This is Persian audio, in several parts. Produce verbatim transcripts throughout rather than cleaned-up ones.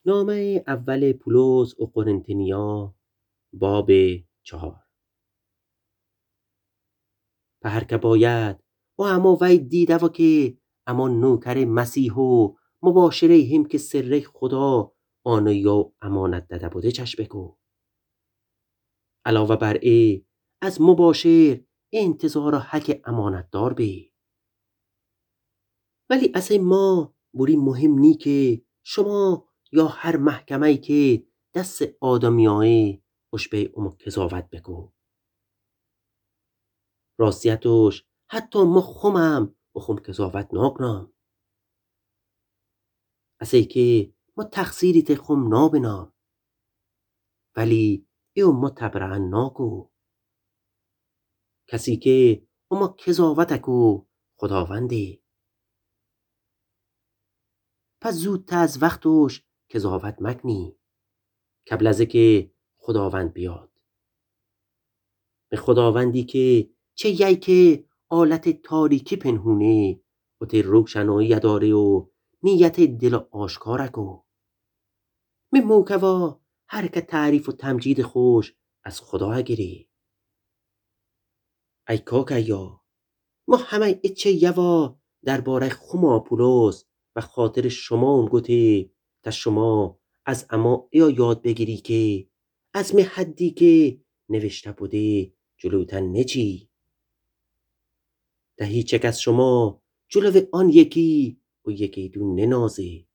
نامه اول پولس و قرنتینیا باب چهار. به هر که باید و اما وی دیده و که اما نوکر مسیح و مباشره هم که سر خدا آن یا امانت داده بوده چش بگو. علاوه بر ای از مباشر انتظار و حق امانت دار بی. ولی اصلا ما بوری مهم نی که شما یا هر محکمه‌ای که دست آدمیایی خوش به امو قضاوت بگو. راستیتش حتی ما خمم و خم قضاوت ناکنم. اصلا که ما تقصیری ته خم نابنام. ولی ایو ما تبرعن ناکو. کسی که اما قضاوت اکو خداوندی. پس زودتر از وقتش قضاوت مکنی. قبل از که خداوند بیاد. به خداوندی که چه یی که آلت تاریکی پنهونه و ته روشنایی داره و نیت دل آشکار کو. می موکوا هر که تعریف و تمجید خوش از خدا گیری. ای کاکیا ما همه اچه یوا درباره خما پولس و خاطر شما هم گوته تا شما از اما ایا یاد بگیری که از می حدی که نوشته بوده جلوتن نچی. ده هیچ یک از شما جلو آن یکی و یکی دون ننازه.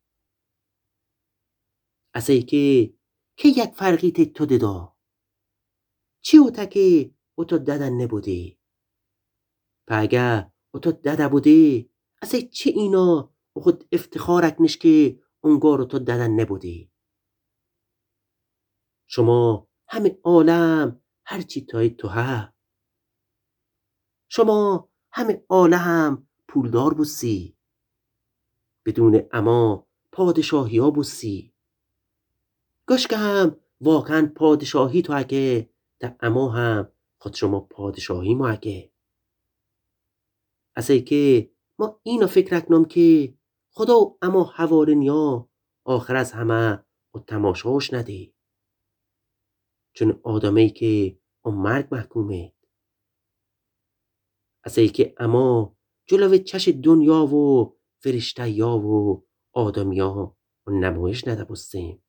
اصلا که که یک فرقی ته تو ددا. چی اوتا که اوتا دادن نبوده. پا اگه اوتا داده بوده اصلا چه اینا و خود افتخار اکنش که اونگار اوتا دادن نبوده. شما همه عالم هرچی تای تو ها. شما همه عالم پولدار بوسی. بدون اما پادشاهی ها بوسی. گوش که هم واقعا پادشاهی تو اگه تا اما هم خود شما پادشاهی ما اگه. اصلا که ما اینو فکر اکنم که خدا و اما حوارنیا آخر از همه و تماشاش نده. چون آدمی که اون مرگ محکومه. اصلا که اما جلو چش دنیا و فرشته یا و آدمیا و نمایش نده بستیم.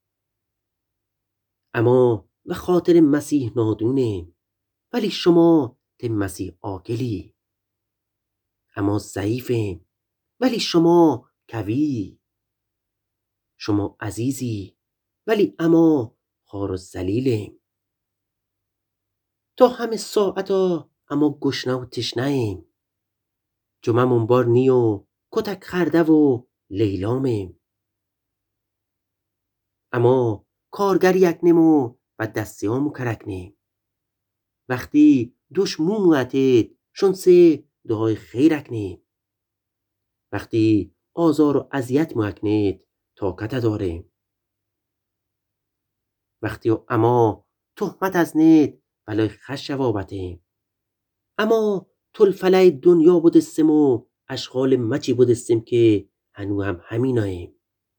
اما به خاطر مسیح نادونه. ولی شما ته مسیح عاقلی. اما ضعیفه. ولی شما قوی. شما عزیزی. ولی اما خار و ذلیله. تا همه ساعتا اما گشنه و تشنه ایم. جمعمون بار نیو کتک خرده و لیلامیم. اما کارگر یکنیم و و دستیامو کرکنیم. وقتی دوش موموعتید شون سه دعای خیر اکنیم. وقتی آزار و اذیت مکنید طاقت داریم. وقتی اما تهمت از نید بلای خش جوابتیم. اما طلفله دنیا بودستیم و اشغال مچی بودستیم که هنو هم همیناییم.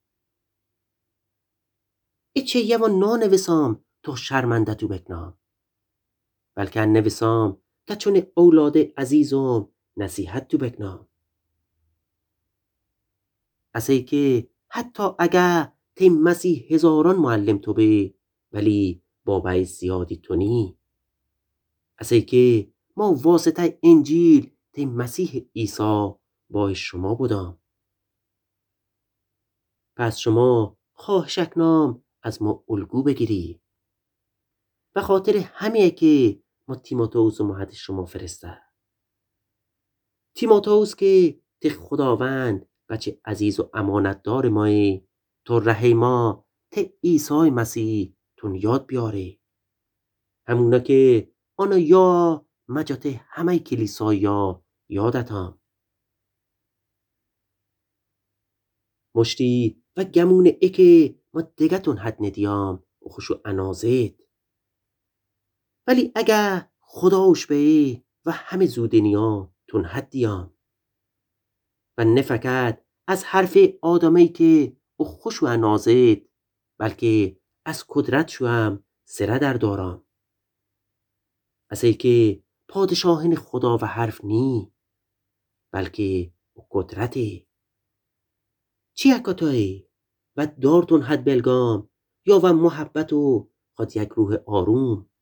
ایچه یه و نانویسام تو شرمنده تو بکنام. بلکه نویسام تا چون اولاد عزیزم نصیحت تو بکنام. اصلا که حتی اگه تیم مسیح هزاران معلم تو به ولی بابای زیادی تو نی. اصلا که ما واسطه انجیل تیم مسیح عیسی با شما بودم. پس شما خواهش اکنام از ما الگو بگیری. و خاطر همه که ما تیموتائوس و مهد شما فرسته. تیموتائوس که ته خداوند بچه عزیز و امانت دار مایی تو ره ما ته عیسی مسیح تون یاد بیاره. همونا که آنا یا مجات همه کلیسایا یادتام. مشتی و گمون اکه ما دگتون حد ندیام و خوشو انازید. ولی اگه خداوش به و همه زودنیا تون حد دیام. و نفکت از حرف آدمی که او خوشو انازید بلکه از قدرت شوم سره در دارم. از ای که پادشاهین خدا و حرف نی، بلکه قدرتی. چی اکاتایی و دارتون حد بلگام، یا و محبت و خود یک روح آروم.